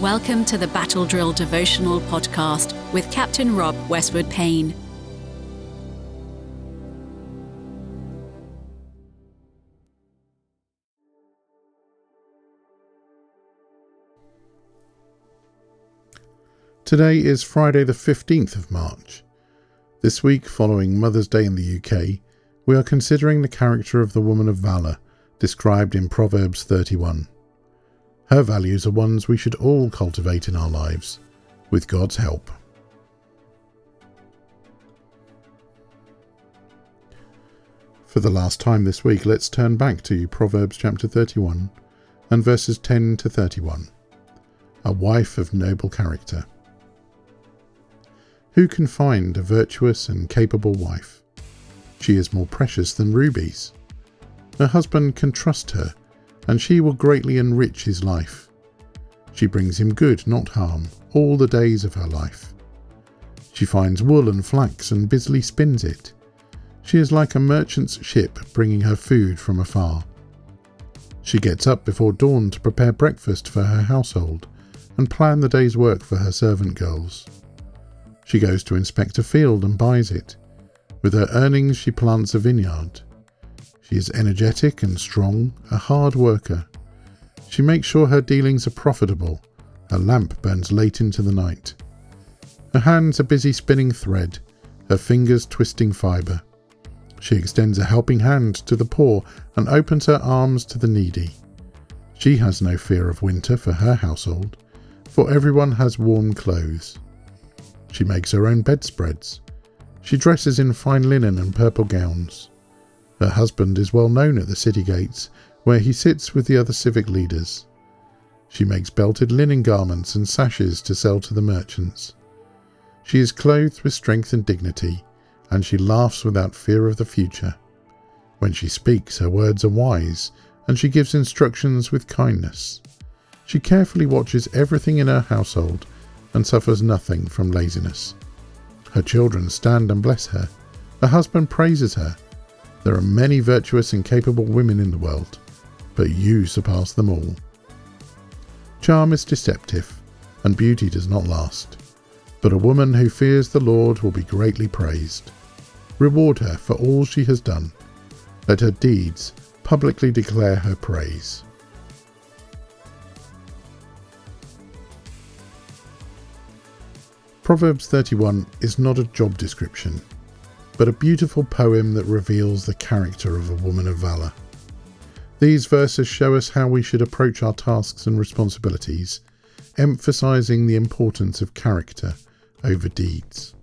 Welcome to the Battle Drill Devotional Podcast with Captain Rob Westwood Payne. Today is Friday the 15th of March. This week, following Mother's Day in the UK, we are considering the character of the woman of valour described in Proverbs 31. Her values are ones we should all cultivate in our lives, with God's help. For the last time this week, let's turn back to Proverbs chapter 31 and verses 10 to 31. A wife of noble character. Who can find a virtuous and capable wife? She is more precious than rubies. Her husband can trust her, and she will greatly enrich his life. She brings him good, not harm, all the days of her life. She finds wool and flax and busily spins it. She is like a merchant's ship bringing her food from afar. She gets up before dawn to prepare breakfast for her household and plan the day's work for her servant girls. She goes to inspect a field and buys it. With her earnings she plants a vineyard. She is energetic and strong, a hard worker. She makes sure her dealings are profitable. Her lamp burns late into the night. Her hands are busy spinning thread, her fingers twisting fibre. She extends a helping hand to the poor and opens her arms to the needy. She has no fear of winter for her household, for everyone has warm clothes. She makes her own bedspreads. She dresses in fine linen and purple gowns. Her husband is well known at the city gates, where he sits with the other civic leaders. She makes belted linen garments and sashes to sell to the merchants. She is clothed with strength and dignity, and she laughs without fear of the future. When she speaks, her words are wise, and she gives instructions with kindness. She carefully watches everything in her household, and suffers nothing from laziness. Her children stand and bless her. Her husband praises her. There are many virtuous and capable women in the world, but you surpass them all. Charm is deceptive, and beauty does not last, but a woman who fears the Lord will be greatly praised. Reward her for all she has done. Let her deeds publicly declare her praise. Proverbs 31 is not a job description, but a beautiful poem that reveals the character of a woman of valour. These verses show us how we should approach our tasks and responsibilities, emphasising the importance of character over deeds.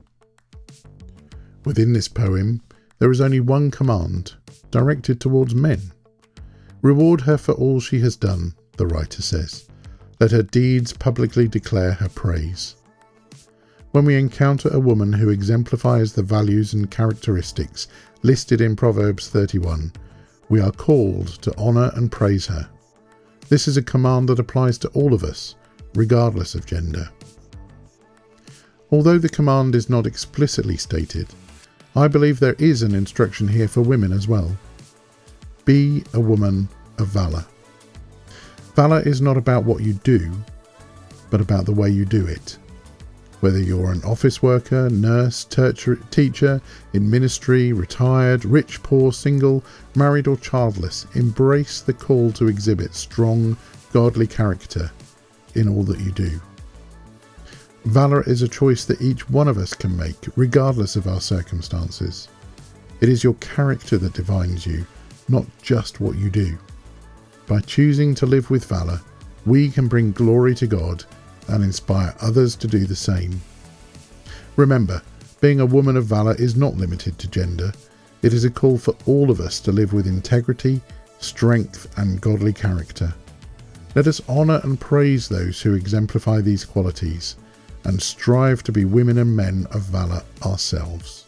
Within this poem, there is only one command, directed towards men. Reward her for all she has done, the writer says. Let her deeds publicly declare her praise. When we encounter a woman who exemplifies the values and characteristics listed in Proverbs 31, we are called to honour and praise her. This is a command that applies to all of us, regardless of gender. Although the command is not explicitly stated, I believe there is an instruction here for women as well. Be a woman of valour. Valour is not about what you do, but about the way you do it. Whether you're an office worker, nurse, teacher, in ministry, retired, rich, poor, single, married or childless, embrace the call to exhibit strong, godly character in all that you do. Valour is a choice that each one of us can make, regardless of our circumstances. It is your character that defines you, not just what you do. By choosing to live with valour, we can bring glory to God and inspire others to do the same. Remember, being a woman of valour is not limited to gender. It is a call for all of us to live with integrity, strength and godly character. Let us honour and praise those who exemplify these qualities and strive to be women and men of valour ourselves.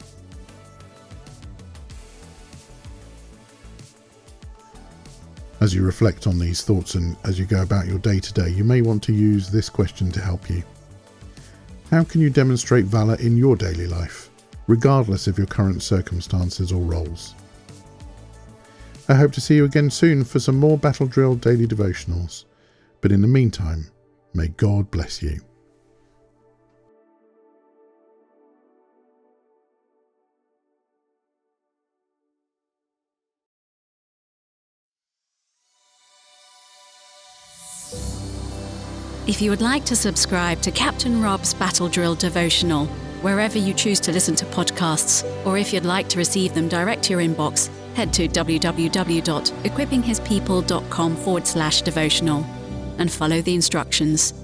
As you reflect on these thoughts and as you go about your day to day, you may want to use this question to help you. How can you demonstrate valour in your daily life, regardless of your current circumstances or roles? I hope to see you again soon for some more Battle Drill daily devotionals. But in the meantime, May God bless you. If you would like to subscribe to Captain Rob's Battle Drill Devotional, wherever you choose to listen to podcasts, or if you'd like to receive them direct to your inbox, head to www.equippinghispeople.com/devotional and follow the instructions.